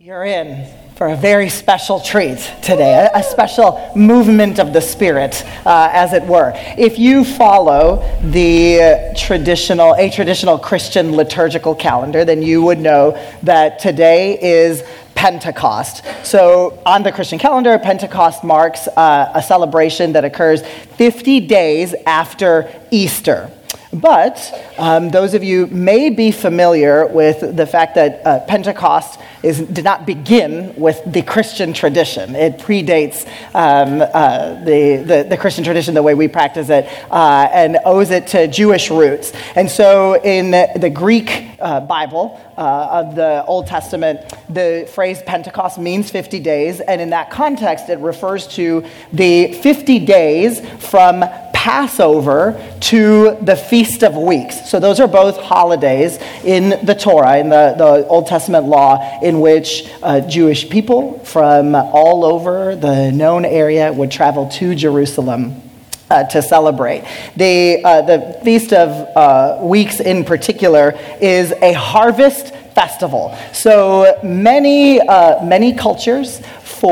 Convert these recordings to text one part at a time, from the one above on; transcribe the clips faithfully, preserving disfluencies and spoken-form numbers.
You're in for a very special treat today, a, a special movement of the Spirit, uh, as it were. If you follow the traditional, a traditional Christian liturgical calendar, then you would know that today is Pentecost. So on the Christian calendar, Pentecost marks uh, a celebration that occurs fifty days after Easter. But um, those of you may be familiar with the fact that uh, Pentecost is, did not begin with the Christian tradition. It predates um, uh, the, the, the Christian tradition the way we practice it uh, and owes it to Jewish roots. And so in the Greek uh, Bible uh, of the Old Testament, the phrase Pentecost means fifty days, and in that context it refers to the fifty days from Passover to the Feast of Weeks. So those are both holidays in the Torah, in the, the Old Testament law, in which uh, Jewish people from all over the known area would travel to Jerusalem Uh, to celebrate. The, uh, the Feast of uh, Weeks in particular is a harvest festival. So many, uh, many cultures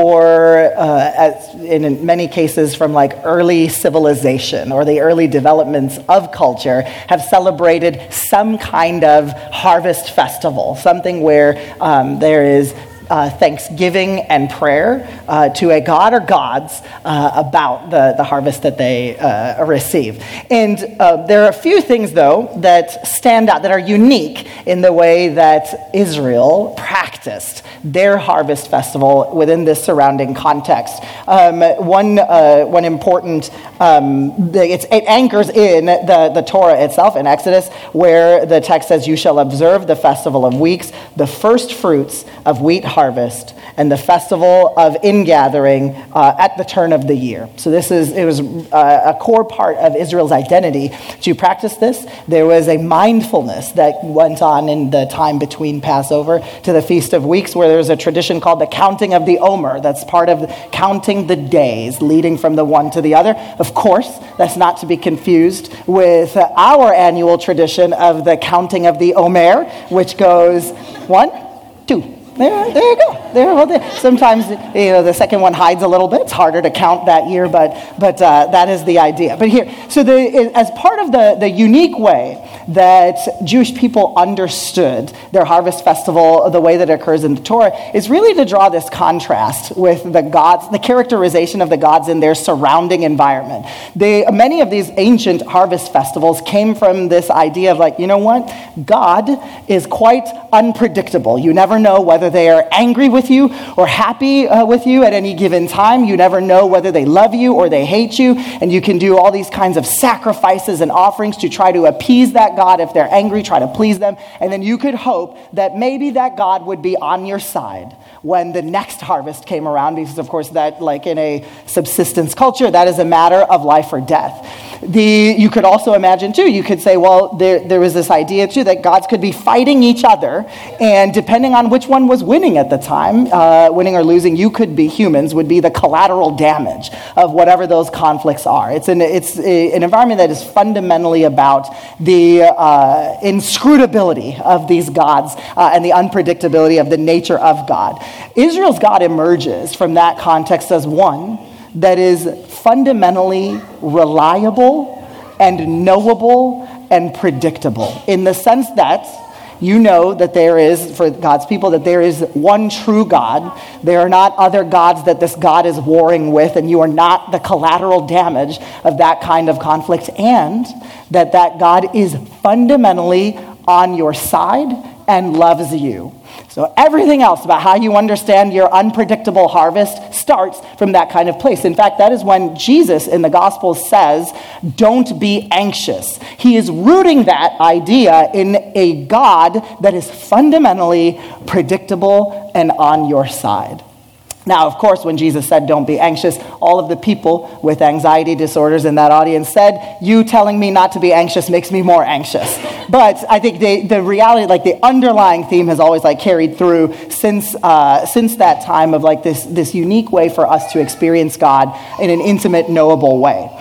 for, uh, as in many cases from like early civilization or the early developments of culture, have celebrated some kind of harvest festival, something where um, there is Uh, thanksgiving and prayer uh, to a god or gods uh, about the, the harvest that they uh, receive. And uh, there are a few things, though, that stand out, that are unique in the way that Israel practiced their harvest festival within this surrounding context. Um, one uh, one important, um, it's, it anchors in the, the Torah itself in Exodus, where the text says, "You shall observe the festival of weeks, the first fruits of wheat harvest, and the festival of ingathering uh, at the turn of the year." So this is it was uh, a core part of Israel's identity to practice this. There was a mindfulness that went on in the time between Passover to the Feast of Weeks, where there's a tradition called the counting of the Omer. That's part of counting the days leading from the one to the other. Of course, that's not to be confused with our annual tradition of the counting of the Omer, which goes one, two. There, there you go. There, well, there. Sometimes, you know, the second one hides a little bit. It's harder to count that year, but but uh, that is the idea. But here, so the as part of the the unique way that Jewish people understood their harvest festival, the way that it occurs in the Torah, is really to draw this contrast with the gods, the characterization of the gods in their surrounding environment. They, many of these ancient harvest festivals came from this idea of like, you know what? God is quite unpredictable. You never know whether they are angry with you or happy uh, with you at any given time. You never know whether they love you or they hate you, and you can do all these kinds of sacrifices and offerings to try to appease that God. If they're angry, try to please them, and then you could hope that maybe that God would be on your side when the next harvest came around, because of course that, like in a subsistence culture, that is a matter of life or death. The you could also imagine too, you could say, well, there there was this idea too that gods could be fighting each other, and depending on which one was winning at the time, uh, winning or losing, you could be, humans would be the collateral damage of whatever those conflicts are. It's an it's a, an environment that is fundamentally about the uh, inscrutability of these gods uh, and the unpredictability of the nature of God. Israel's God emerges from that context as one that is fundamentally reliable and knowable and predictable, in the sense that you know that there is, for God's people, that there is one true God. There are not other gods that this God is warring with, and you are not the collateral damage of that kind of conflict, and that that God is fundamentally on your side and loves you. So everything else about how you understand your unpredictable harvest starts from that kind of place. In fact, that is when Jesus in the Gospels says, "Don't be anxious." He is rooting that idea in a God that is fundamentally predictable and on your side. Now, of course, when Jesus said, "Don't be anxious," all of the people with anxiety disorders in that audience said, "You telling me not to be anxious makes me more anxious." But I think the, the reality, like the underlying theme has always like carried through since uh, since that time of like this, this unique way for us to experience God in an intimate, knowable way.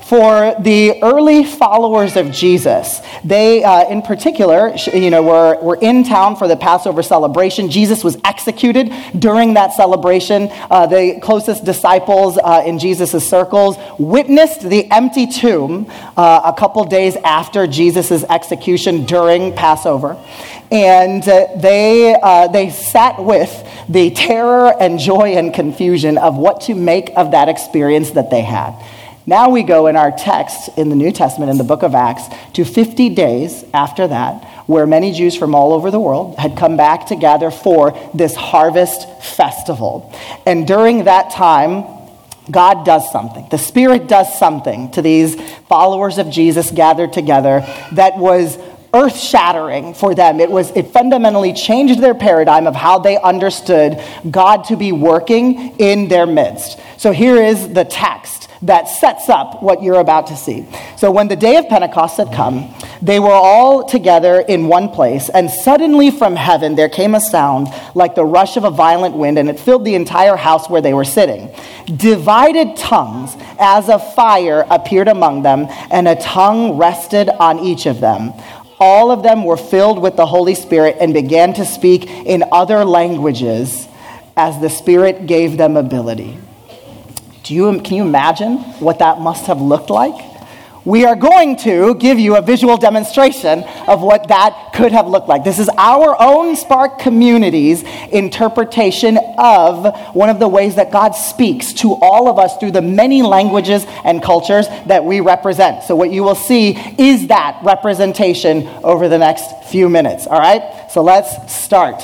For the early followers of Jesus, they, uh, in particular, you know, were, were in town for the Passover celebration. Jesus was executed during that celebration. Uh, the closest disciples uh, in Jesus' circles witnessed the empty tomb uh, a couple days after Jesus' execution during Passover. And uh, they, uh, they sat with the terror and joy and confusion of what to make of that experience that they had. Now we go in our text in the New Testament, in the book of Acts, to fifty days after that, where many Jews from all over the world had come back to gather for this harvest festival. And during that time, God does something. The Spirit does something to these followers of Jesus gathered together that was earth-shattering for them. It was, it fundamentally changed their paradigm of how they understood God to be working in their midst. So here is the text that sets up what you're about to see. So when the day of Pentecost had come, they were all together in one place, and suddenly from heaven there came a sound like the rush of a violent wind, and it filled the entire house where they were sitting. Divided tongues as of fire appeared among them, and a tongue rested on each of them. All of them were filled with the Holy Spirit and began to speak in other languages as the Spirit gave them ability. Do you, can you imagine what that must have looked like? We are going to give you a visual demonstration of what that could have looked like. This is our own Spark community's interpretation of one of the ways that God speaks to all of us through the many languages and cultures that we represent. So what you will see is that representation over the next few minutes. All right? So let's start.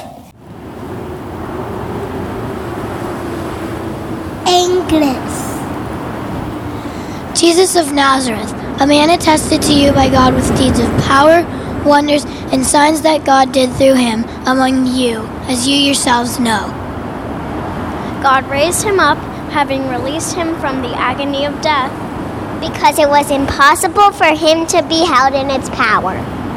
English. Jesus of Nazareth, a man attested to you by God with deeds of power, wonders, and signs that God did through him among you, as you yourselves know. God raised him up, having released him from the agony of death, because it was impossible for him to be held in its power.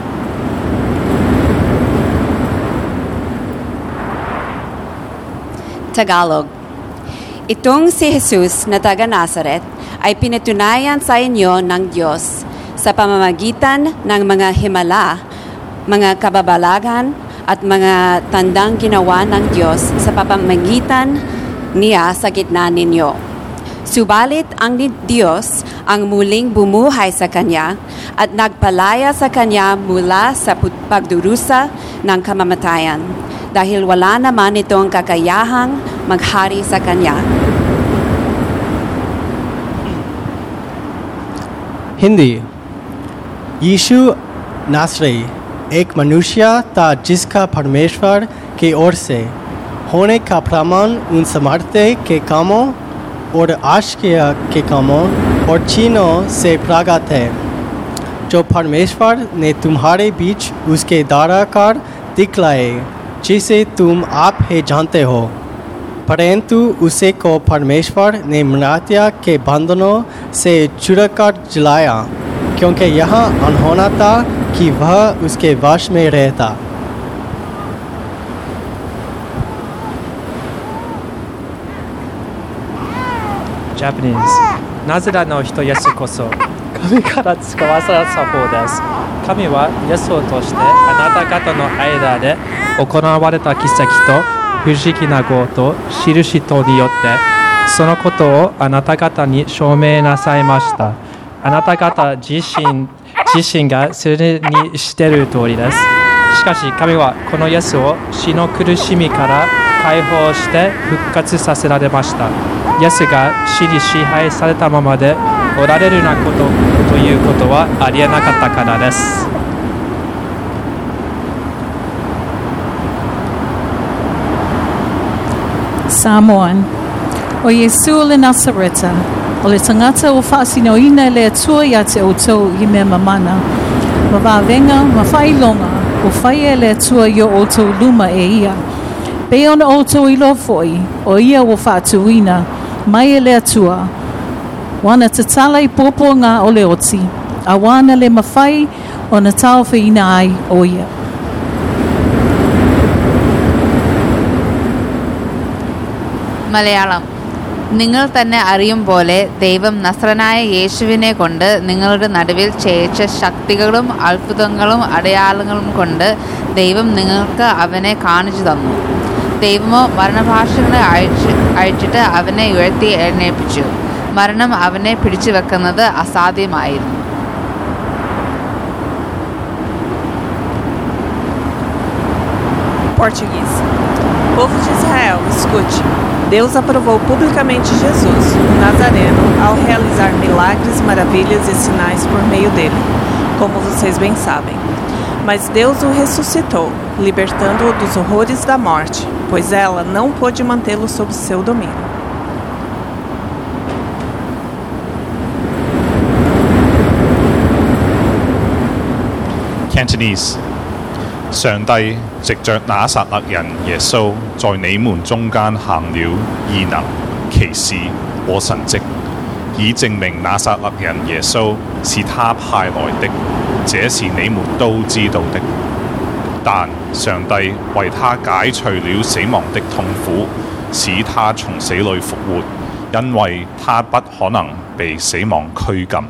Tagalog. Itong si Jesus na taga Nazaret ay pinatunayan sa inyo ng Diyos sa pamamagitan ng mga himala, mga kababalagan at mga tandang ginawa ng Diyos sa pamamagitan niya sa gitna ninyo. Subalit ang Diyos ang muling bumuhay sa Kanya at nagpalaya sa Kanya mula sa pagdurusa ng kamamatayan dahil wala naman itong kakayahang maghari sa Kanya. Hindi यीशु नासरी एक मनुष्य था जिसका परमेश्वर की ओर से होने का प्रमाण उन समर्थ्य के कामों और आश्चर्य के कामों और चिन्हों से प्रकट है जो परमेश्वर ने तुम्हारे बीच उसके द्वारा कर दिखलाए जिसे तुम आप ही जानते हो परंतु उसे को परमेश्वर ने मृत्यु के बंधनों से छुड़ाकर जलाया क्योंकि यह अनहोना था कि वह उसके वश में रहता. Japanese. なぜらの人イエスこそ神から使わされた方です。神はイエスを通してあなた方の間で行われた奇跡と不思議な業と印とによってそのことをあなた方に証明なさいました。あなた方自身自身がすでに知っている通りです。しかし神はこのイエスを死の苦しみから解放して復活させられました。イエスが死に支配されたままでおられるようなことということはありえなかったからです。 Samoan. O Yesu le Nasareta, o le tangata o whaasinoina le atua ia te outou i mea mamana. Ma wawenga, ma whailonga, o whaia le atua i o outou luma e ia. Pe ona outou i lo foi, o ia o whaatuina, mai e le atua. Wana te tala i popo ngā o le oti, a wana le mawhai o na tau whiina ai o ia. Malayalam. നിങ്ങൾ തന്നെ അറിയും പോലെ ദൈവം നസ്രനായ യേശുവിനെ കൊണ്ട് നിങ്ങളുടെ നടുവിൽ ചെയ്യിച്ച ശക്തികളും അത്ഭുതങ്ങളും അടയാളങ്ങളും കൊണ്ട് ദൈവം നിങ്ങൾക്ക് അവനെ കാണിച്ചു തന്നു. ദൈവമോ മരണഭാഷകളെ അയച്ച് അയച്ചിട്ട് അവനെ ഉയർത്തി എഴുന്നേൽപ്പിച്ചു. മരണം അവനെ പിടിച്ചു വെക്കുന്നത് അസാധ്യമായിരുന്നു. Português. Povo de Israel, escute. Deus aprovou publicamente Jesus, o Nazareno, ao realizar milagres, maravilhas e sinais por meio dele, como vocês bem sabem. Mas Deus o ressuscitou, libertando-o dos horrores da morte, pois ela não pôde mantê-lo sob seu domínio. Cantonese. 上帝藉着拿撒勒人耶穌在你們中間行了異能、奇事和神蹟，以證明拿撒勒人耶穌是他派來的，這是你們都知道的。但上帝為他解除了死亡的痛苦，使他從死裏復活，因為他不可能被死亡拘禁。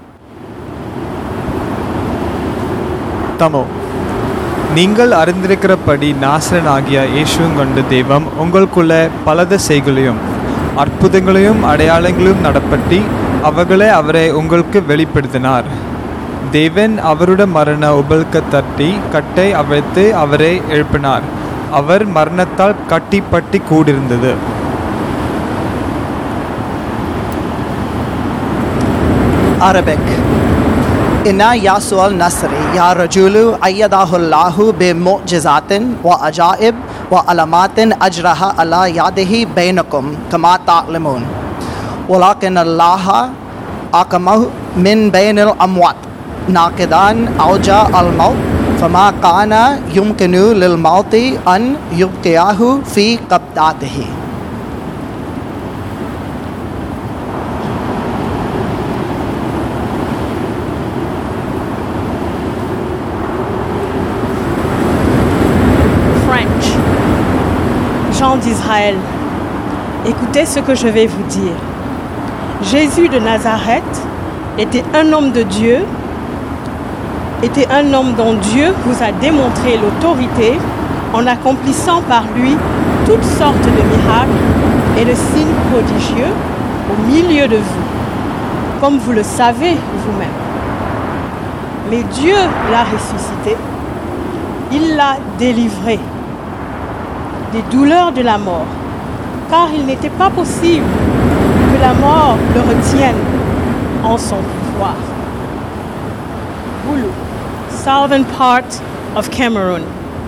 Tamil. நீங்கள் அறிந்திருக்கிறபடி நாசரனாகிய இயேசுவைக் கொண்டு தெய்வம் உங்களுக்குள்ளே பலத செய்களையும் அற்புதங்களையும் அடையாளங்களையும் நடப்பட்டி அவர்களே அவரை உங்களுக்கு வெளிப்படுத்தினார். தேவன் அவருடைய மரண உபல்க தட்டி கட்டை அவிழ்த்து அவரை எழுப்பினார். அவர் மரணத்தால் கட்டிப்பட்டி கூடியிருந்தது. Arabic. Inna Yasua al-Nasri, Ya Rajulu ayyadahu Allahu bi mu'jizatin wa ajaib wa alamatin ajraha ala yadihi bainakum kama ta'lamun. Walakin Allah akamahu min bainil amwat naqidan awja al-maut fama kana yumkinu lil mauti an yubqiyahu fi qabdatihi. Gens d'Israël, écoutez ce que je vais vous dire. Jésus de Nazareth était un homme de Dieu, était un homme dont Dieu vous a démontré l'autorité en accomplissant par lui toutes sortes de miracles et de signes prodigieux au milieu de vous, comme vous le savez vous-même. Mais Dieu l'a ressuscité, il l'a délivré des douleurs de la mort, car il n'était pas possible que la mort le retienne en son pouvoir. Bulu, southern part of Cameroon.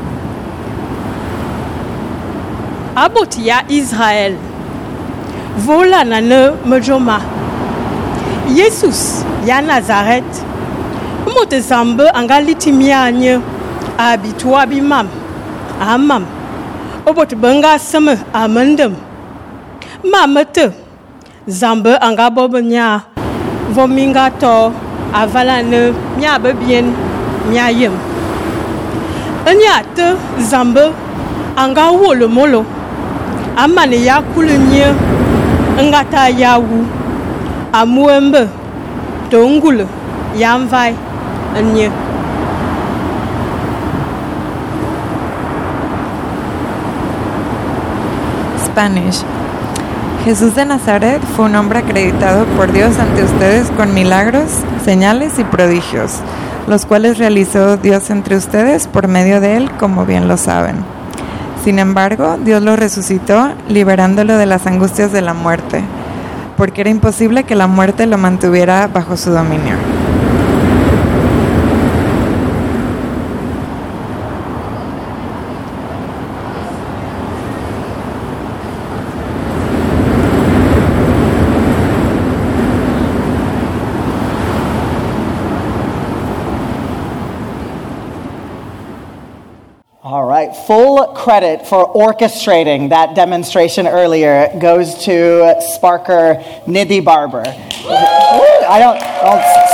Abotia Israël, vola nane mejoma. Jesus ya Nazareth, mote zambe angaliti mianye, abitua bimam, amam. Obot benga sama amendem mamete zambe anga bobnya vominga to avalane nya bebien nya yem anya te zambe anga wolo molo amane ya kulunye ngata yawu amuembe tongule yamvai anye. Spanish. Jesús de Nazaret fue un hombre acreditado por Dios ante ustedes con milagros, señales y prodigios, los cuales realizó Dios entre ustedes por medio de él, como bien lo saben. Sin embargo, Dios lo resucitó, liberándolo de las angustias de la muerte, porque era imposible que la muerte lo mantuviera bajo su dominio. All right, full credit for orchestrating that demonstration earlier goes to Sparker Nidhi Barber. I don't, don't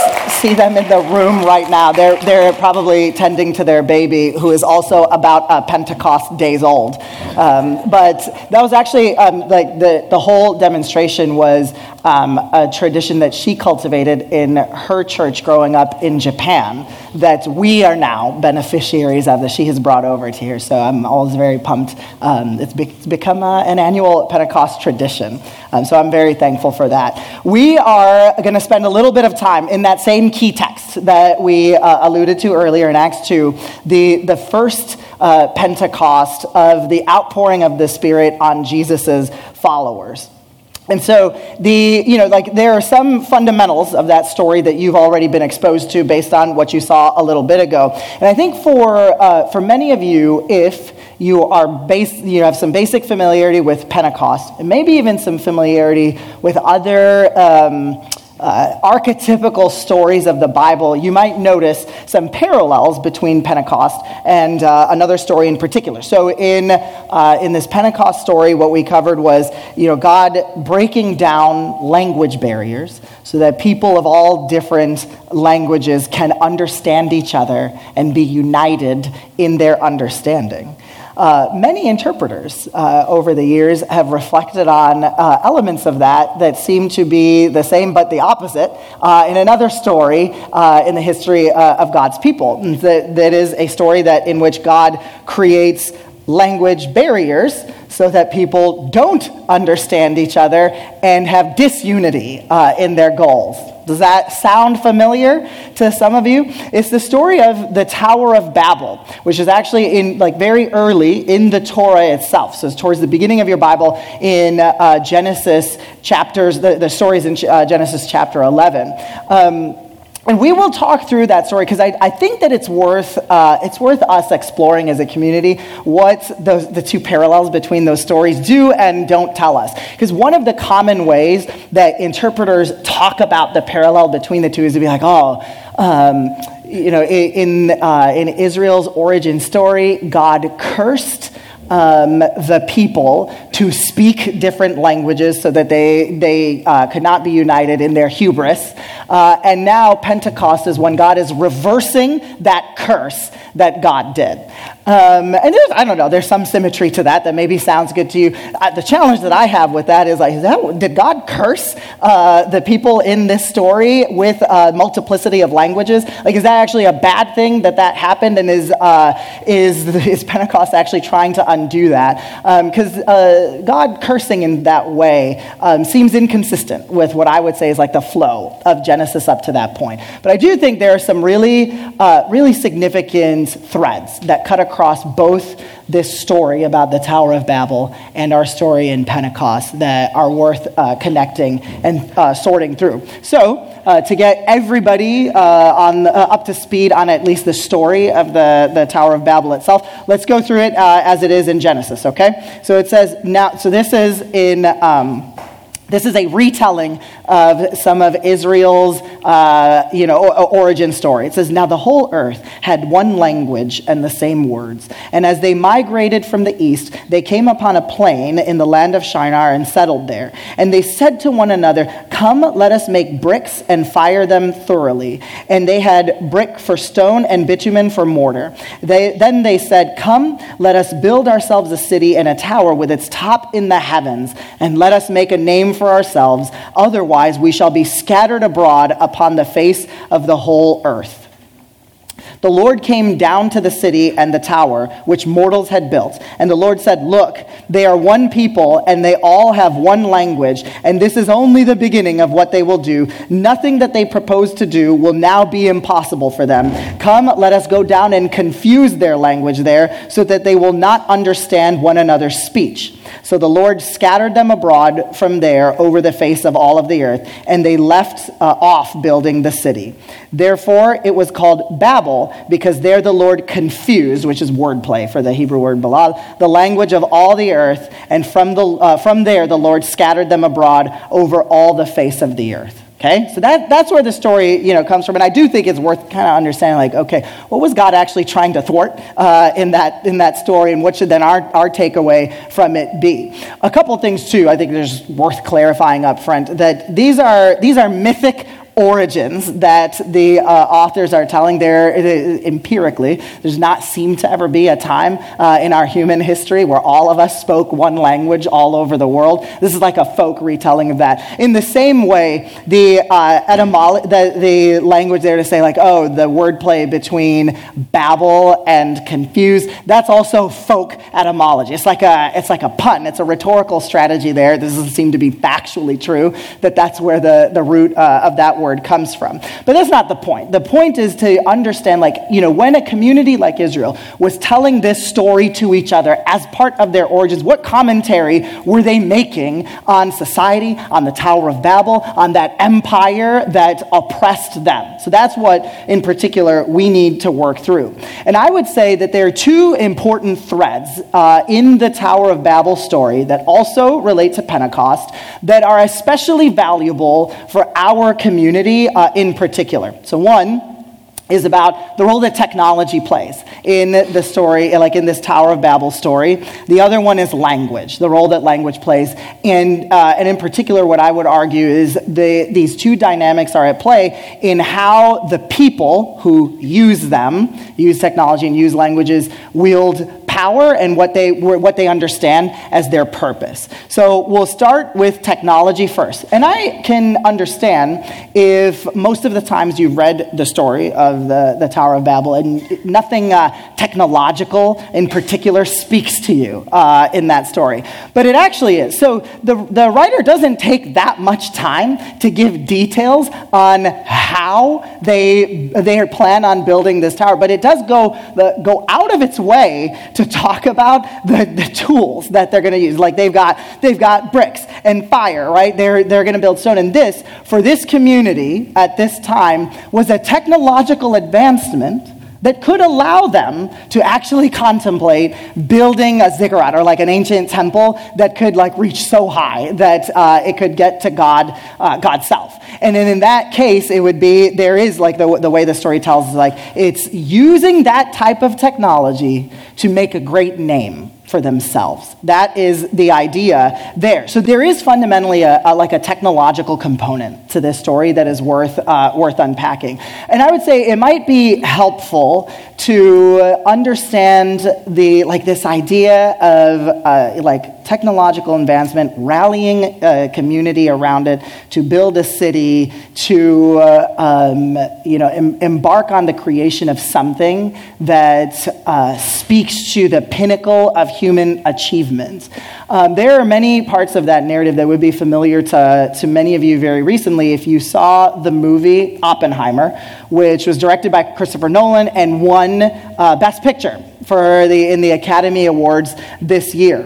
see them in the room right now. They're, they're probably tending to their baby, who is also about uh, Pentecost days old. Um, but that was actually, um, like, the, the whole demonstration was um, a tradition that she cultivated in her church growing up in Japan that we are now beneficiaries of, that she has brought over to here. So I'm always very pumped. Um, it's, be- it's become uh, an annual Pentecost tradition. Um, so I'm very thankful for that. We are going to spend a little bit of time in that same key text that we uh, alluded to earlier in Acts two, the, the first uh, Pentecost of the outpouring of the Spirit on Jesus's followers. And so the, you know, like there are some fundamentals of that story that you've already been exposed to based on what you saw a little bit ago. And I think for uh, for many of you, if you are base, you have some basic familiarity with Pentecost, and maybe even some familiarity with other um, Uh, archetypical stories of the Bible, you might notice some parallels between Pentecost and uh, another story in particular. So in uh, in this Pentecost story, what we covered was, you know, God breaking down language barriers so that people of all different languages can understand each other and be united in their understanding. Uh, many interpreters uh, over the years have reflected on uh, elements of that that seem to be the same but the opposite uh, in another story uh, in the history uh, of God's people. That, that is a story that in which God creates language barriers so that people don't understand each other and have disunity uh, in their goals. Does that sound familiar to some of you? It's the story of the Tower of Babel, which is actually in like very early in the Torah itself. So it's towards the beginning of your Bible in uh, Genesis chapters, the, the stories in uh, Genesis chapter eleven. Um, And we will talk through that story because I, I think that it's worth uh, it's worth us exploring as a community what those, the two parallels between those stories do and don't tell us. Because one of the common ways that interpreters talk about the parallel between the two is to be like, oh, um, you know, in uh, in Israel's origin story, God cursed Um, the people to speak different languages so that they they uh, could not be united in their hubris. Uh, and now Pentecost is when God is reversing that curse that God did. Um, and there's, I don't know, there's some symmetry to that that maybe sounds good to you. Uh, the challenge that I have with that is like, is that, did God curse uh, the people in this story with a multiplicity of languages? Like, is that actually a bad thing that that happened? And is uh, is is Pentecost actually trying to undo that? Because um, uh, God cursing in that way um, seems inconsistent with what I would say is like the flow of Genesis up to that point. But I do think there are some really, uh, really significant threads that cut across both this story about the Tower of Babel and our story in Pentecost that are worth uh, connecting and uh, sorting through. So uh, to get everybody uh, on uh, up to speed on at least the story of the, the Tower of Babel itself, let's go through it uh, as it is in Genesis, okay? So it says, now, so this is in... Um, This is a retelling of some of Israel's, uh, you know, origin story. It says, now the whole earth had one language and the same words. And as they migrated from the east, they came upon a plain in the land of Shinar and settled there. And they said to one another, come, let us make bricks and fire them thoroughly. And they had brick for stone and bitumen for mortar. They, then they said, come, let us build ourselves a city and a tower with its top in the heavens, and let us make a name for ourselves, otherwise we shall be scattered abroad upon the face of the whole earth. The Lord came down to the city and the tower, which mortals had built. And the Lord said, look, they are one people, and they all have one language, and this is only the beginning of what they will do. Nothing that they propose to do will now be impossible for them. Come, let us go down and confuse their language there, so that they will not understand one another's speech. So the Lord scattered them abroad from there over the face of all of the earth, and they left uh, off building the city. Therefore, it was called Babel, because there the Lord confused, which is wordplay for the Hebrew word balal, the language of all the earth, and from the uh, from there the Lord scattered them abroad over all the face of the earth. Okay, so that, that's where the story, you know, comes from. And I do think it's worth kind of understanding, like, okay, what was God actually trying to thwart uh, in that in that story, and what should then our, our takeaway from it be? A couple things, too, I think there's worth clarifying up front, that these are these are mythic origins that the uh, authors are telling there empirically. There's not seemed to ever be a time uh, in our human history where all of us spoke one language all over the world. This is like a folk retelling of that. In the same way, the uh, etymology, the, the language there to say like, oh, the wordplay between Babel and confused, that's also folk etymology. It's like a it's like a pun. It's a rhetorical strategy there. This doesn't seem to be factually true, that that's where the, the root uh, of that word comes from. But that's not the point. The point is to understand, like, you know, when a community like Israel was telling this story to each other as part of their origins, what commentary were they making on society, on the Tower of Babel, on that empire that oppressed them? So that's what, in particular, we need to work through. And I would say that there are two important threads uh, in the Tower of Babel story that also relate to Pentecost that are especially valuable for our community uh, in particular. So one is about the role that technology plays in the story, like in this Tower of Babel story. The other one is language, the role that language plays. And uh, and in particular, what I would argue is the, these two dynamics are at play in how the people who use them, use technology and use languages, wield power and what they what they understand as their purpose. So we'll start with technology first. And I can understand if most of the times you've read the story of the, the Tower of Babel and nothing uh, technological in particular speaks to you uh, in that story. But it actually is. So the, the writer doesn't take that much time to give details on how they they plan on building this tower, but it does go the, go out of its way to talk about the, the tools that they're going to use. Like they've got they've got bricks and fire, right? They're they're going to build stone. And this, for this community at this time, was a technological advancement that could allow them to actually contemplate building a ziggurat, or like an ancient temple that could like reach so high that uh, it could get to God, uh, God's self. And then in that case, it would be, there is like the, the way the story tells is like, it's using that type of technology to make a great name for themselves. That is the idea there. So there is fundamentally a, a like a technological component to this story that is worth uh, worth unpacking. And I would say it might be helpful to understand the like this idea of uh, like technological advancement, rallying a community around it to build a city, to uh, um, you know em- embark on the creation of something that uh, speaks to the pinnacle of human achievement. Um, there are many parts of that narrative that would be familiar to, to many of you very recently if you saw the movie Oppenheimer, which was directed by Christopher Nolan and won uh, Best Picture for the in the Academy Awards this year.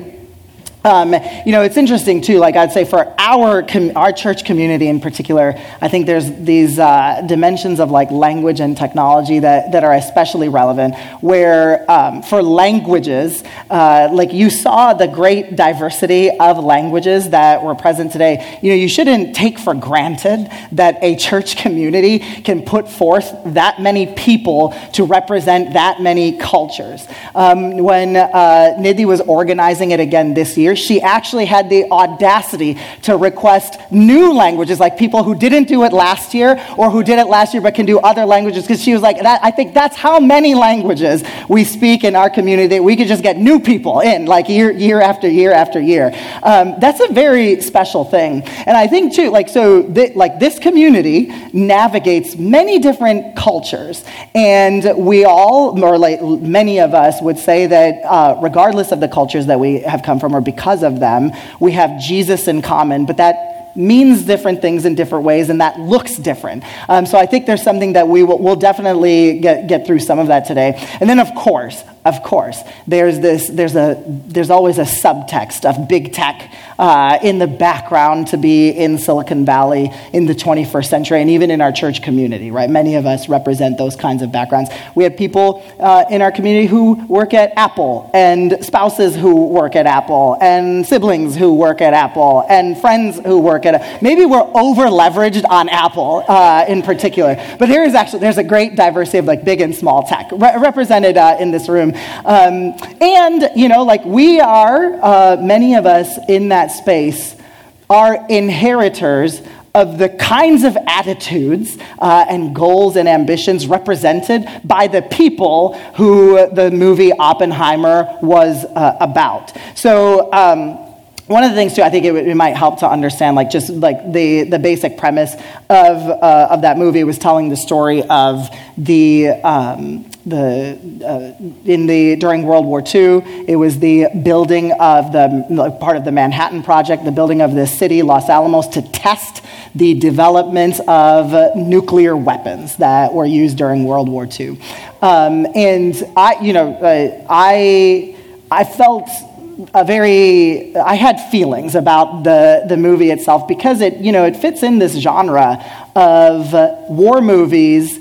Um, you know, it's interesting too, like I'd say for our com- our church community in particular, I think there's these uh, dimensions of like language and technology that, that are especially relevant, where um, for languages, uh, like you saw the great diversity of languages that were present today. You know, you shouldn't take for granted that a church community can put forth that many people to represent that many cultures. Um, when uh, Nidhi was organizing it again this year, she actually had the audacity to request new languages, like people who didn't do it last year or who did it last year but can do other languages, because she was like, that, I think that's how many languages we speak in our community that we could just get new people in, like year year after year after year. Um, that's a very special thing. And I think too, like, so th- like this community navigates many different cultures, and we all, or like many of us would say that uh, regardless of the cultures that we have come from, or because of them, we have Jesus in common, but that means different things in different ways, and that looks different. Um, so I think there's something that we will we'll definitely get, get through some of that today. And then, of course, of course, there's this. There's a. There's always a subtext of big tech uh, in the background to be in Silicon Valley in the twenty-first century, and even in our church community. Right, many of us represent those kinds of backgrounds. We have people uh, in our community who work at Apple, and spouses who work at Apple, and siblings who work at Apple, and friends who work at Apple. Maybe we're over leveraged on Apple uh, in particular, but there is actually there's a great diversity of like big and small tech re- represented uh, in this room. Um, and, you know, like we are, uh, many of us in that space are inheritors of the kinds of attitudes uh, and goals and ambitions represented by the people who the movie Oppenheimer was uh, about. So, um, one of the things too, I think it, it might help to understand, like just like the, the basic premise of uh, of that movie was telling the story of the um, the uh, in the during World War Two. It was the building of the part of the Manhattan Project, the building of this city, Los Alamos, to test the development of uh, nuclear weapons that were used during World War Two. Um, and I, you know, uh, I I felt. A very, I had feelings about the, the movie itself because it, you know, it fits in this genre of war movies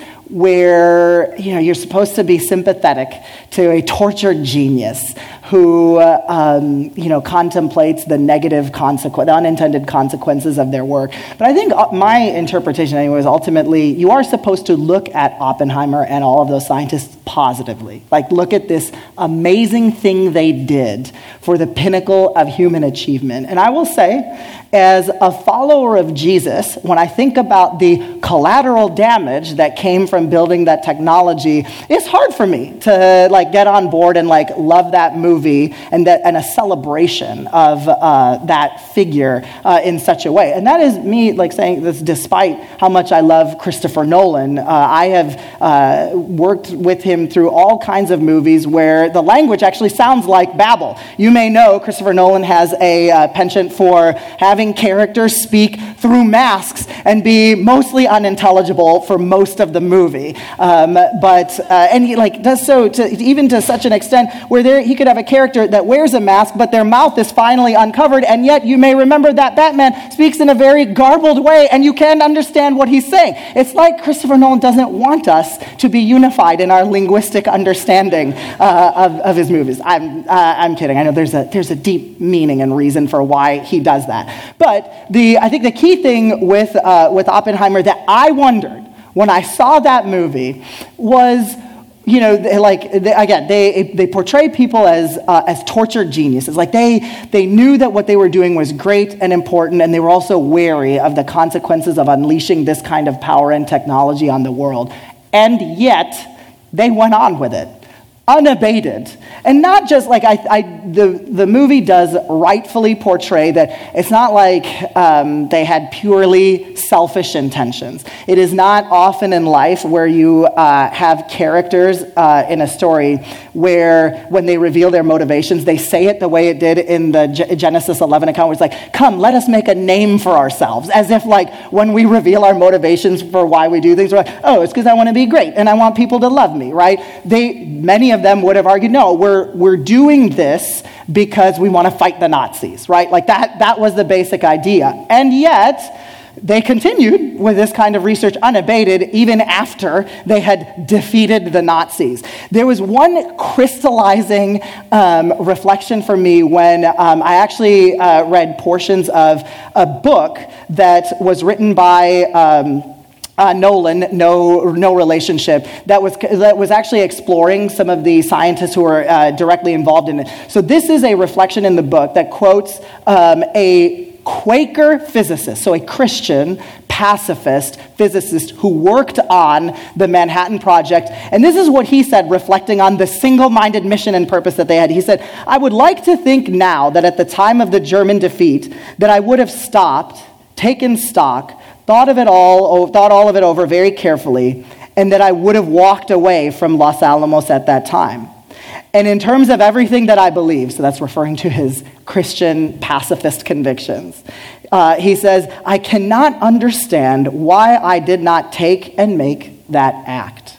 where, you know, you're supposed to be sympathetic to a tortured genius who, uh, um, you know, contemplates the negative consequence, the unintended consequences of their work. But I think my interpretation anyway is ultimately you are supposed to look at Oppenheimer and all of those scientists positively. Like, look at this amazing thing they did for the pinnacle of human achievement. And I will say, as a follower of Jesus, when I think about the collateral damage that came from building that technology, it's hard for me to like get on board and like love that movie and that and a celebration of uh, that figure uh, in such a way. And that is me like saying this despite how much I love Christopher Nolan. Uh, I have uh, worked with him through all kinds of movies where the language actually sounds like Babel. You may know Christopher Nolan has a uh, penchant for having characters speak through masks and be mostly unintelligible for most of the movie. Um, but, uh, and he like does so to even to such an extent where there he could have a character that wears a mask, but their mouth is finally uncovered, and yet you may remember that Batman speaks in a very garbled way, and you can't understand what he's saying. It's like Christopher Nolan doesn't want us to be unified in our linguistic understanding uh, of, of his movies. I'm, uh, I'm kidding. I know there's a, there's a deep meaning and reason for why he does that. But the I think the key thing with uh, with Oppenheimer that I wondered when I saw that movie was, you know, they, like they, again, they they portray people as uh, as tortured geniuses. Like they they knew that what they were doing was great and important, and they were also wary of the consequences of unleashing this kind of power and technology on the world. And yet, they went on with it, unabated. And not just like I, I the, the movie does rightfully portray that it's not like um, they had purely selfish intentions. It is not often in life where you uh, have characters uh, in a story where when they reveal their motivations, they say it the way it did in the G- Genesis eleven account, where it's like, come, let us make a name for ourselves. As if like when we reveal our motivations for why we do things, we're like, oh, it's because I want to be great and I want people to love me, right? They, many of them would have argued, no, we're we're doing this because we want to fight the Nazis, right? Like that that was the basic idea. And yet, they continued with this kind of research unabated even after they had defeated the Nazis. There was one crystallizing um, reflection for me when um, I actually uh, read portions of a book that was written by um, Uh, Nolan, no no relationship, that was that was actually exploring some of the scientists who were uh, directly involved in it. So this is a reflection in the book that quotes um, a Quaker physicist, so a Christian pacifist physicist who worked on the Manhattan Project. And this is what he said, reflecting on the single-minded mission and purpose that they had. He said, I would like to think now that at the time of the German defeat, that I would have stopped, taken stock, thought of it all, thought all of it over very carefully, and that I would have walked away from Los Alamos at that time. And in terms of everything that I believe, so that's referring to his Christian pacifist convictions, uh, he says, I cannot understand why I did not take and make that act.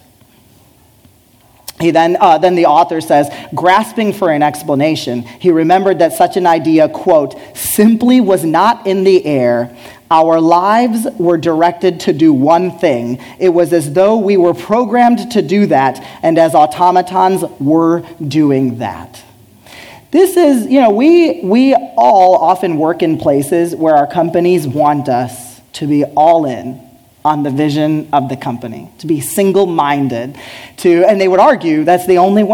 He then, uh, then the author says, grasping for an explanation, he remembered that such an idea, quote, simply was not in the air. Our lives were directed to do one thing. It was as though we were programmed to do that, and as automatons were doing that. This is, you know, we we all often work in places where our companies want us to be all in on the vision of the company, to be single-minded, to, and they would argue that's the only way.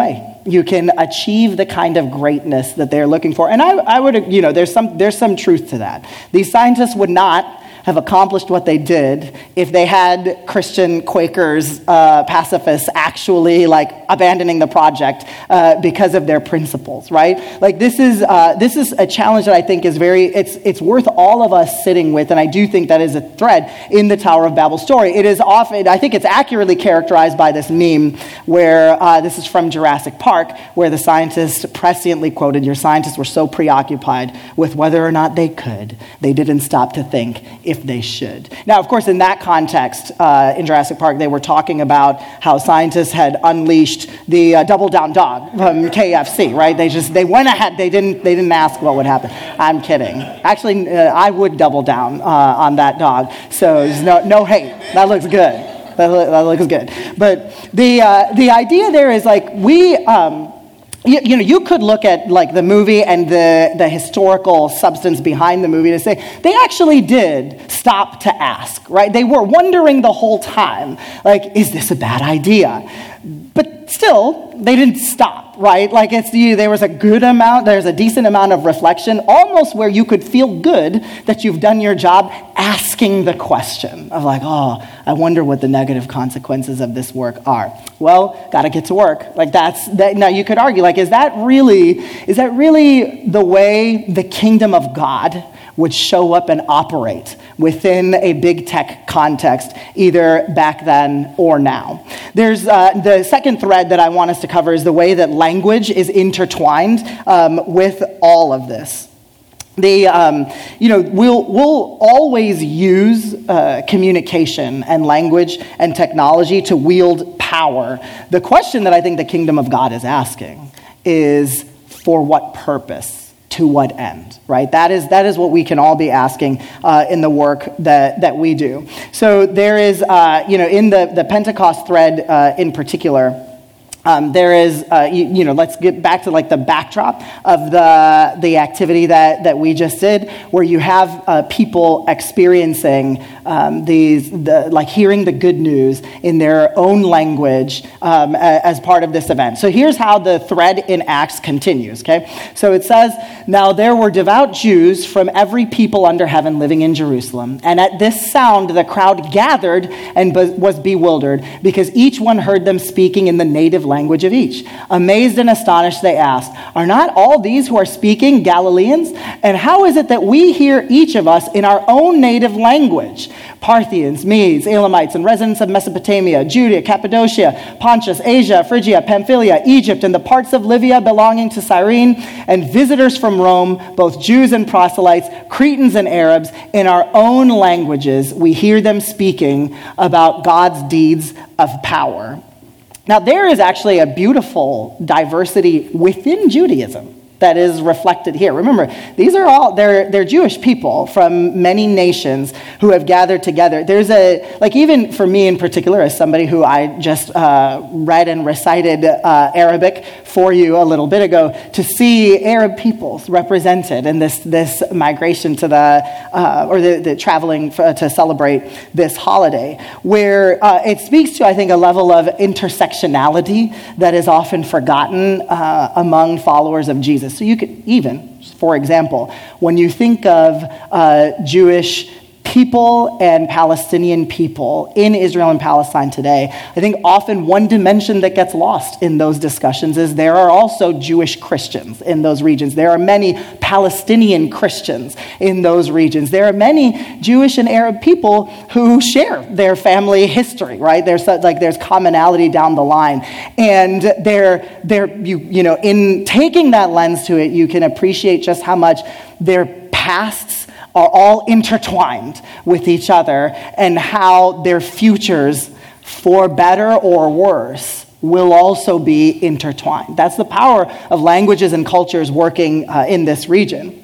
you can achieve the kind of greatness that they're looking for. And I, I would, you know, there's some, there's some truth to that. These scientists would not have accomplished what they did if they had Christian Quakers, uh, pacifists actually like abandoning the project uh, because of their principles, right? Like this is uh, this is a challenge that I think is very, it's it's worth all of us sitting with, and I do think that is a thread in the Tower of Babel story. It is often, I think it's accurately characterized by this meme where, uh, this is from Jurassic Park, where the scientists presciently quoted, "Your scientists were so preoccupied with whether or not they could, they didn't stop to think if they should." Now, of course, in that context, uh, in Jurassic Park, they were talking about how scientists had unleashed the uh, Double Down Dog from K F C, right? They just, they went ahead, they didn't they didn't ask what would happen. I'm kidding. Actually, uh, I would double down uh, on that dog, so there's no, no hate. That looks good. That, lo- that looks good. But the, uh, the idea there is like, we... Um, You, you know, you could look at like the movie and the, the historical substance behind the movie to say they actually did stop to ask, right? They were wondering the whole time, like, is this a bad idea? But still, they didn't stop, right? Like it's you, there was a good amount, there's a decent amount of reflection, almost where you could feel good that you've done your job asking the question of like, oh, I wonder what the negative consequences of this work are. Well, got to get to work. Like that's that. Now you could argue, like, is that really, is that really the way the kingdom of God would show up and operate within a big tech context, either back then or now? There's uh, the second thread that I want us to cover is the way that language is intertwined um, with all of this. The, um, you know, we'll, we'll always use uh, communication and language and technology to wield power. The question that I think the kingdom of God is asking is, for what purpose? To what end, right? That is that is what we can all be asking uh, in the work that, that we do. So there is, uh, you know, in the, the Pentecost thread uh, in particular, Um, there is, uh, you, you know, let's get back to like the backdrop of the the activity that, that we just did, where you have uh, people experiencing um, these, the, like hearing the good news in their own language um, as part of this event. So here's how the thread in Acts continues, okay? So it says, "Now there were devout Jews from every people under heaven living in Jerusalem, and at this sound the crowd gathered and be- was bewildered, because each one heard them speaking in the native language. language of each. Amazed and astonished, they asked, 'Are not all these who are speaking Galileans? And how is it that we hear each of us in our own native language? Parthians, Medes, Elamites, and residents of Mesopotamia, Judea, Cappadocia, Pontus, Asia, Phrygia, Pamphylia, Egypt, and the parts of Libya belonging to Cyrene, and visitors from Rome, both Jews and proselytes, Cretans and Arabs, in our own languages, we hear them speaking about God's deeds of power.'" Now, there is actually a beautiful diversity within Judaism that is reflected here. Remember, these are all, they're, they're Jewish people from many nations who have gathered together. There's a, like even for me in particular, as somebody who I just uh, read and recited uh, Arabic for you a little bit ago, to see Arab peoples represented in this this migration to the, uh, or the, the traveling for, to celebrate this holiday, where uh, it speaks to, I think, a level of intersectionality that is often forgotten uh, among followers of Jesus. So you could even, for example, when you think of uh, Jewish people and Palestinian people in Israel and Palestine today, I think often one dimension that gets lost in those discussions is there are also Jewish Christians in those regions. There are many Palestinian Christians in those regions. There are many Jewish and Arab people who share their family history, right? There's like there's commonality down the line, and they're they're you you know in taking that lens to it, you can appreciate just how much their pasts are all intertwined with each other, and how their futures, for better or worse, will also be intertwined. That's the power of languages and cultures working uh, in this region.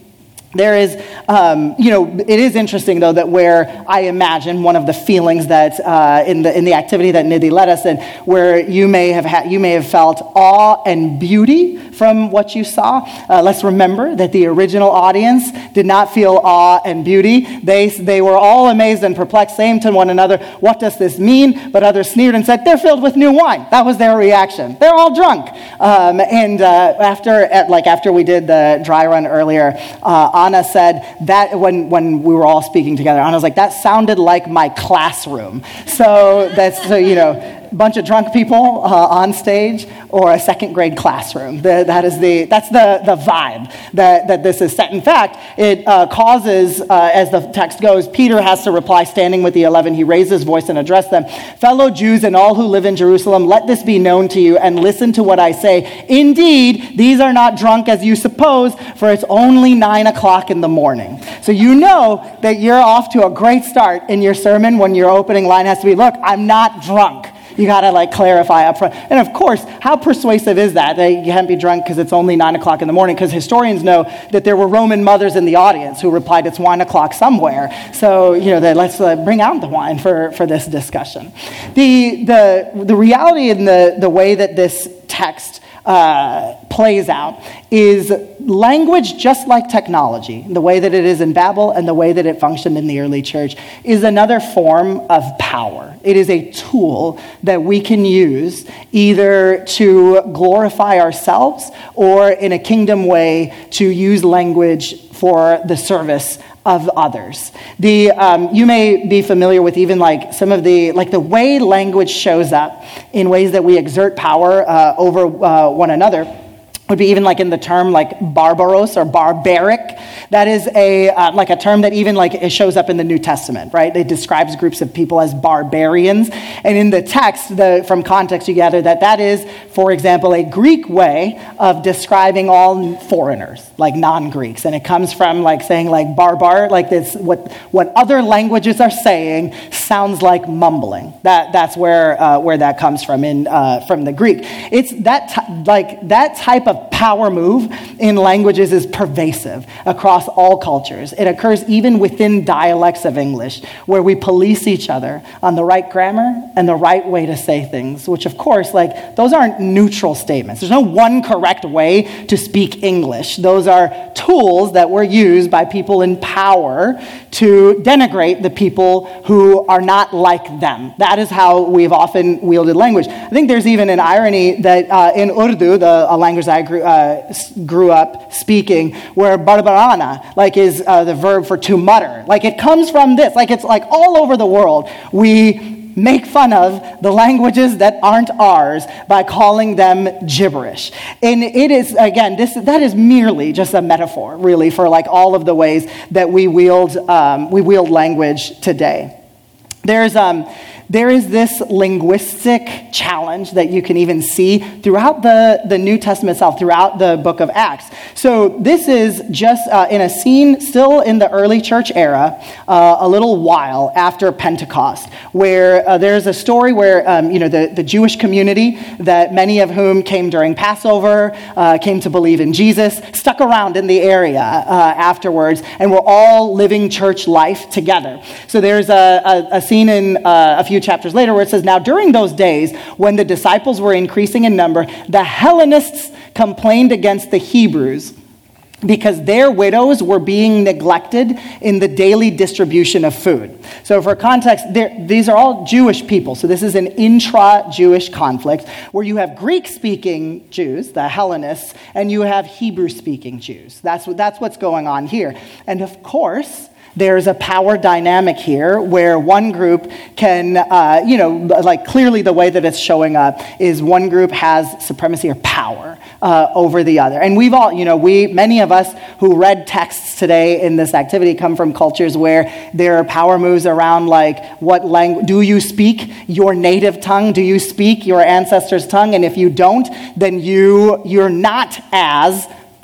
There is, um, you know, it is interesting though that where I imagine one of the feelings that uh, in the in the activity that Nidhi led us in, where you may have had, you may have felt awe and beauty from what you saw. Uh, let's remember that the original audience did not feel awe and beauty. They they were all amazed and perplexed, saying to one another, "What does this mean?" But others sneered and said, "They're filled with new wine." That was their reaction. They're all drunk. Um, and uh, after, at, like after we did the dry run earlier. Uh, Anna said that when, when we were all speaking together, Anna was like, that sounded like my classroom. So that's, so, you know, a bunch of drunk people uh, on stage or a second grade classroom. The, that is the, that's the, the vibe that, that this is set. In fact, it uh, causes, uh, as the text goes, Peter has to reply, standing with the eleven. He raised his voice and addressed them. "Fellow Jews and all who live in Jerusalem, let this be known to you and listen to what I say. Indeed, these are not drunk as you suppose, for it's only nine o'clock in the morning." So you know that you're off to a great start in your sermon when your opening line has to be, "Look, I'm not drunk." You got to like clarify up front. And of course, how persuasive is that? That you can't be drunk because it's only nine o'clock in the morning, because historians know that there were Roman mothers in the audience who replied, "It's wine o'clock somewhere." So, you know, that let's uh, bring out the wine for, for this discussion. The, the, the reality in the, the way that this text uh, plays out is language, just like technology, the way that it is in Babel and the way that it functioned in the early church, is another form of power. It is a tool that we can use either to glorify ourselves or in a kingdom way to use language for the service of others. The um, you may be familiar with even like some of the like the way language shows up in ways that we exert power uh, over uh, one another. Would be even like in the term like barbaros or barbaric. That is a uh, like a term that even like it shows up in the New Testament, right? It describes groups of people as barbarians. And in the text, the from context you gather that that is, for example, a Greek way of describing all foreigners, like non-Greeks. And it comes from like saying like barbar, like this, what what other languages are saying sounds like mumbling. That that's where uh, where that comes from in uh, from the Greek. It's that t- like that type of power move in languages is pervasive across all cultures. It occurs even within dialects of English, where we police each other on the right grammar and the right way to say things, which of course, like, those aren't neutral statements. There's no one correct way to speak English. Those are tools that were used by people in power to denigrate the people who are not like them. That is how we've often wielded language. I think there's even an irony that uh, in Urdu, the a language I grew, uh, grew up speaking, where barbarana, like, is uh, the verb for to mutter. Like, it comes from this. Like, it's like all over the world, we make fun of the languages that aren't ours by calling them gibberish. And it is, again, this that is merely just a metaphor, really, for like all of the ways that we wield um, we wield language today. There's um. There is this linguistic challenge that you can even see throughout the, the New Testament itself, throughout the book of Acts. So this is just uh, in a scene still in the early church era, uh, a little while after Pentecost, where uh, there's a story where, um, you know, the, the Jewish community, that many of whom came during Passover, uh, came to believe in Jesus, stuck around in the area uh, afterwards, and were all living church life together. So there's a, a, a scene in uh, a few chapters later where it says, "Now during those days when the disciples were increasing in number, the Hellenists complained against the Hebrews because their widows were being neglected in the daily distribution of food." So for context, these are all Jewish people. So this is an intra-Jewish conflict where you have Greek-speaking Jews, the Hellenists, and you have Hebrew-speaking Jews. That's what, that's what's going on here. And of course, there's a power dynamic here where one group can, uh, you know, like clearly the way that it's showing up is one group has supremacy or power uh, over the other. And we've all, you know, we, many of us who read texts today in this activity come from cultures where there are power moves around like, what language, do you speak your native tongue? Do you speak your ancestors' tongue? And if you don't, then you, you're not as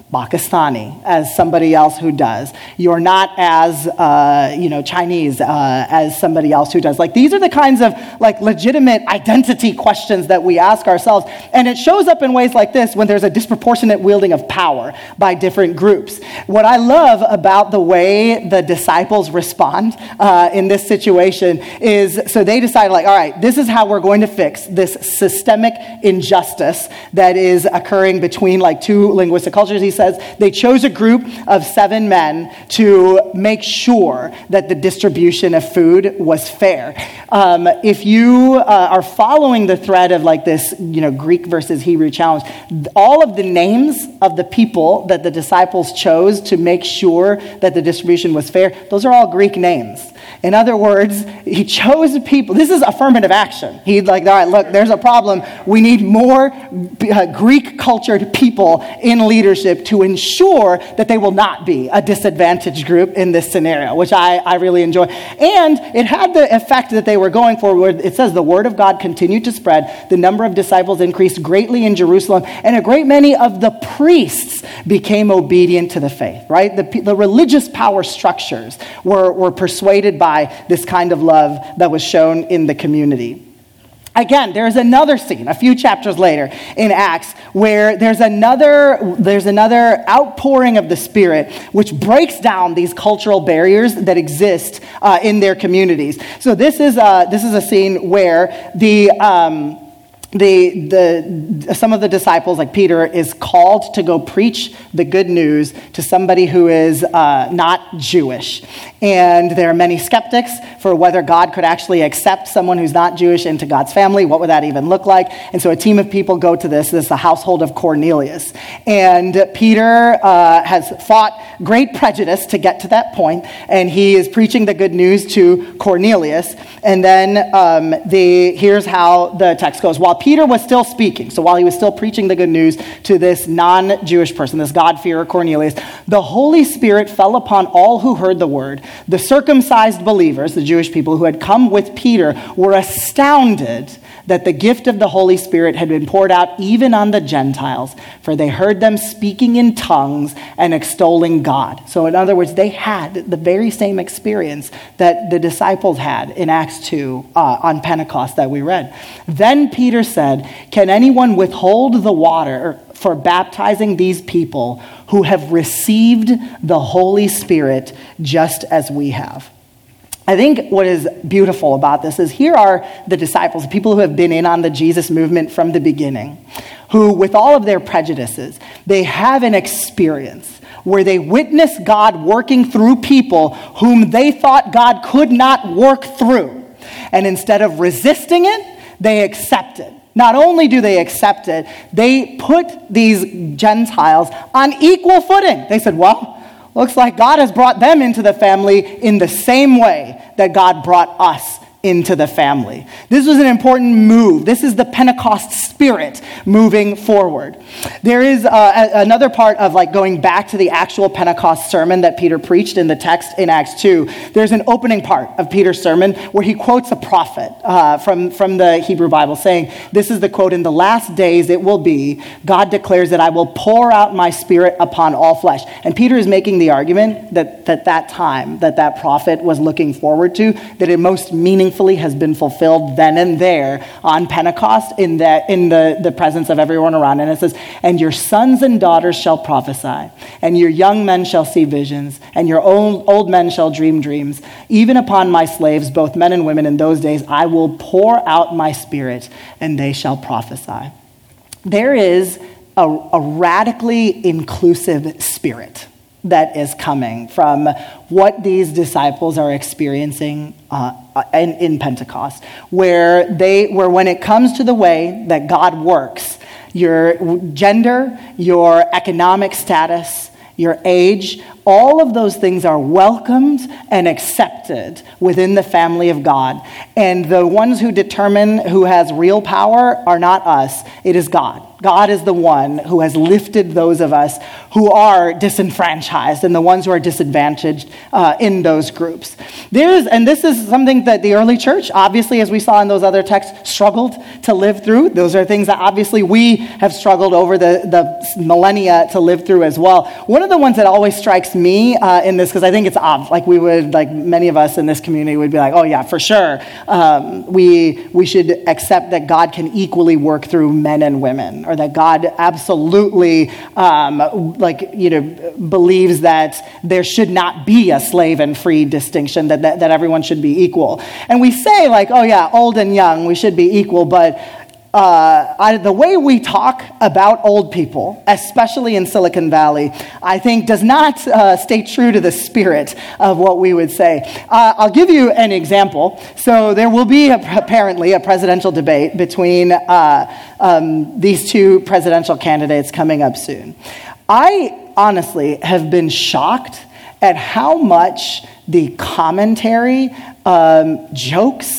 Pakistani as somebody else who does. You're not as, uh, you know, Chinese uh, as somebody else who does. Like, these are the kinds of, like, legitimate identity questions that we ask ourselves. And it shows up in ways like this when there's a disproportionate wielding of power by different groups. What I love about the way the disciples respond uh, in this situation is, so they decided, like, all right, this is how we're going to fix this systemic injustice that is occurring between, like, two linguistic cultures. He says they chose a group of seven men to make sure that the distribution of food was fair. Um, if you uh, are following the thread of, like, this, you know, Greek versus Hebrew challenge, all of the names of the people that the disciples chose to make sure that the distribution was fair, those are all Greek names. In other words, he chose people. This is affirmative action. He's like, all right, look, there's a problem. We need more uh, Greek-cultured people in leadership to ensure that they will not be a disadvantaged group in this scenario, which I, I really enjoy. And it had the effect that they were going for, where it says the word of God continued to spread. The number of disciples increased greatly in Jerusalem, and a great many of the priests became obedient to the faith, right? The, the religious power structures were, were persuaded by this kind of love that was shown in the community. Again, there's another scene a few chapters later in Acts where there's another there's another outpouring of the Spirit which breaks down these cultural barriers that exist uh, in their communities. So this is a, this is a scene where the um, The, the, some of the disciples, like Peter, is called to go preach the good news to somebody who is uh, not Jewish. And there are many skeptics for whether God could actually accept someone who's not Jewish into God's family. What would that even look like? And so a team of people go to this. This is the household of Cornelius. And Peter uh, has fought great prejudice to get to that point, and he is preaching the good news to Cornelius. And then um, the here's how the text goes. While Peter was still speaking, so while he was still preaching the good news to this non-Jewish person, this God-fearer Cornelius, the Holy Spirit fell upon all who heard the word. The circumcised believers, the Jewish people who had come with Peter, were astounded that the gift of the Holy Spirit had been poured out even on the Gentiles, for they heard them speaking in tongues and extolling God. So in other words, they had the very same experience that the disciples had in Acts two uh, on Pentecost that we read. Then Peter said, "Can anyone withhold the water for baptizing these people who have received the Holy Spirit just as we have?" I think what is beautiful about this is here are the disciples, people who have been in on the Jesus movement from the beginning, who, with all of their prejudices, they have an experience where they witness God working through people whom they thought God could not work through. And instead of resisting it, they accept it. Not only do they accept it, they put these Gentiles on equal footing. They said, well, looks like God has brought them into the family in the same way that God brought us into the family. This was an important move. This is the Pentecost spirit moving forward. There is uh, a, another part of like going back to the actual Pentecost sermon that Peter preached in the text in Acts two. There's an opening part of Peter's sermon where he quotes a prophet uh, from, from the Hebrew Bible saying, this is the quote, "In the last days it will be, God declares that I will pour out my spirit upon all flesh." And Peter is making the argument that that, that time that that prophet was looking forward to, that it most meaningful has been fulfilled then and there on Pentecost in the, in the, the presence of everyone around. And it says, "And your sons and daughters shall prophesy, and your young men shall see visions, and your old, old men shall dream dreams. Even upon my slaves, both men and women, in those days, I will pour out my spirit, and they shall prophesy." There is a, a radically inclusive spirit that is coming from what these disciples are experiencing uh, in, in Pentecost, where they, where when it comes to the way that God works, your gender, your economic status, your age, all of those things are welcomed and accepted within the family of God. And the ones who determine who has real power are not us, it is God. God is the one who has lifted those of us who are disenfranchised and the ones who are disadvantaged uh, in those groups. There's, and this is something that the early church, obviously, as we saw in those other texts, struggled to live through. Those are things that obviously we have struggled over the, the millennia to live through as well. One of the ones that always strikes me uh, in this, because I think it's odd, like we would, like many of us in this community would be like, oh yeah, for sure, um, we we should accept that God can equally work through men and women, or that God absolutely, um, like, you know, believes that there should not be a slave and free distinction, that, that, that everyone should be equal. And we say like, oh yeah, old and young, we should be equal, but Uh, I, the way we talk about old people, especially in Silicon Valley, I think does not uh, stay true to the spirit of what we would say. Uh, I'll give you an example. So there will be a, apparently a presidential debate between uh, um, these two presidential candidates coming up soon. I honestly have been shocked at how much the commentary, um, jokes,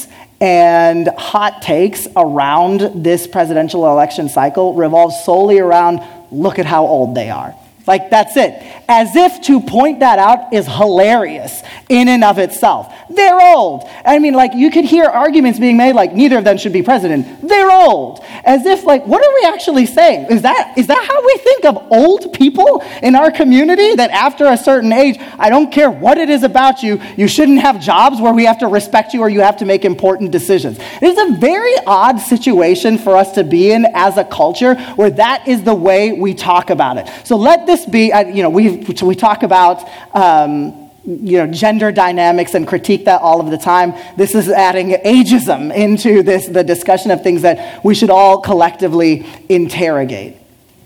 and hot takes around this presidential election cycle revolves solely around, look at how old they are. Like, that's it. As if to point that out is hilarious in and of itself. They're old. I mean, like, you could hear arguments being made like, neither of them should be president. They're old. As if, like, what are we actually saying? Is that is that how we think of old people in our community? That after a certain age, I don't care what it is about you, you shouldn't have jobs where we have to respect you or you have to make important decisions. It's a very odd situation for us to be in as a culture where that is the way we talk about it. So let this be, uh, you know, we we talk about, um, you know, gender dynamics and critique that all of the time. This is adding ageism into this, the discussion of things that we should all collectively interrogate.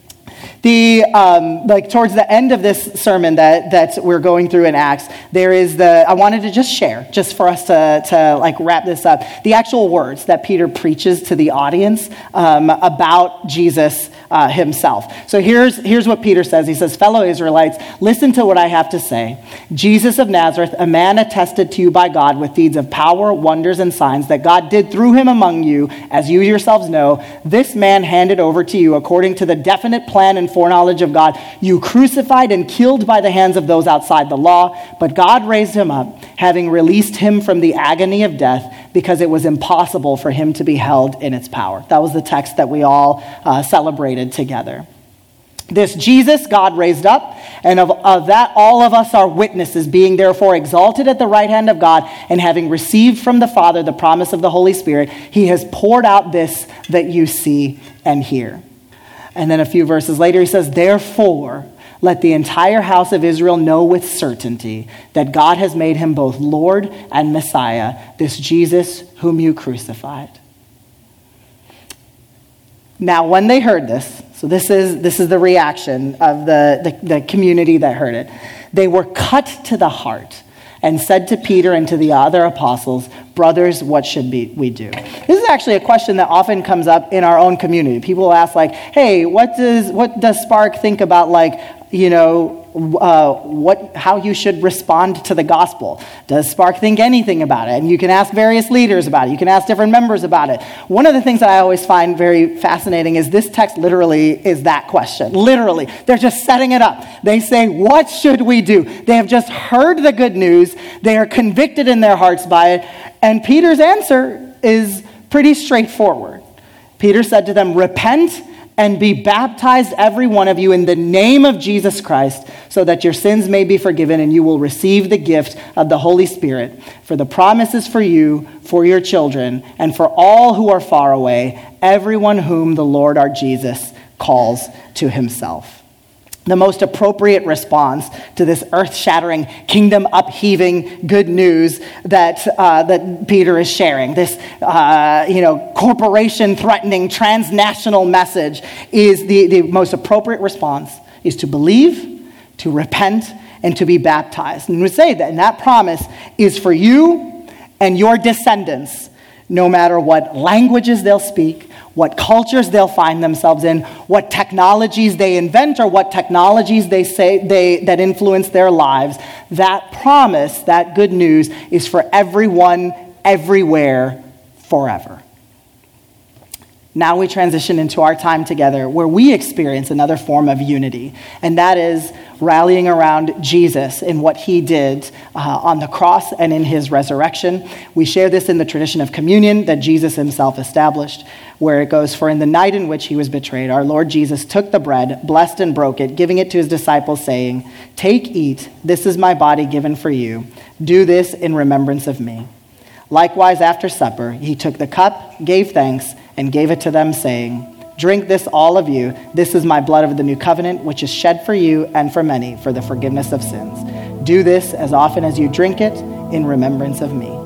The um, like towards the end of this sermon that that we're going through in Acts, there is the I wanted to just share, just for us to to like wrap this up, the actual words that Peter preaches to the audience um, about Jesus uh, himself. So here's here's what Peter says. He says, "Fellow Israelites, listen to what I have to say. Jesus of Nazareth, a man attested to you by God with deeds of power, wonders, and signs that God did through him among you, as you yourselves know. This man handed over to you according to the definite plan and foreknowledge of God, you crucified and killed by the hands of those outside the law, but God raised him up, having released him from the agony of death, because it was impossible for him to be held in its power." That was the text that we all uh, celebrated together. This Jesus God raised up, and of, of that all of us are witnesses, being therefore exalted at the right hand of God, and having received from the Father the promise of the Holy Spirit, he has poured out this that you see and hear. And then a few verses later, he says, "Therefore, let the entire house of Israel know with certainty that God has made him both Lord and Messiah, this Jesus whom you crucified." Now, when they heard this, so this is this is the reaction of the, the, the community that heard it, they were cut to the heart and said to Peter and to the other apostles, "Brothers, what should be, we do?" This is actually a question that often comes up in our own community. People will ask like, "Hey, what does what does Spark think about, like, you know, uh, what how you should respond to the gospel? Does Spark think anything about it?" And you can ask various leaders about it. You can ask different members about it. One of the things that I always find very fascinating is this text literally is that question. Literally. They're just setting it up. They say, what should we do? They have just heard the good news. They are convicted in their hearts by it. And Peter's answer is pretty straightforward. Peter said to them, "Repent and be baptized, every one of you, in the name of Jesus Christ, so that your sins may be forgiven, and you will receive the gift of the Holy Spirit. For the promise is for you, for your children, and for all who are far away, everyone whom the Lord our Jesus calls to himself." The most appropriate response to this earth-shattering, kingdom-upheaving good news that uh, that Peter is sharing, this uh, you know corporation-threatening transnational message, is the, the most appropriate response is to believe, to repent, and to be baptized. And we say that, and that promise is for you and your descendants, no matter what languages they'll speak, what cultures they'll find themselves in, what technologies they invent, or what technologies they say they that influence their lives. That promise, that good news, is for everyone, everywhere, forever. Now we transition into our time together where we experience another form of unity, and that is rallying around Jesus in what he did uh, on the cross and in his resurrection. We share this in the tradition of communion that Jesus himself established, where it goes, "For in the night in which he was betrayed, our Lord Jesus took the bread, blessed and broke it, giving it to his disciples, saying, 'Take, eat, this is my body given for you. Do this in remembrance of me.' Likewise, after supper, he took the cup, gave thanks, and gave it to them, saying, 'Drink this, all of you. This is my blood of the new covenant, which is shed for you and for many for the forgiveness of sins. Do this as often as you drink it in remembrance of me.'"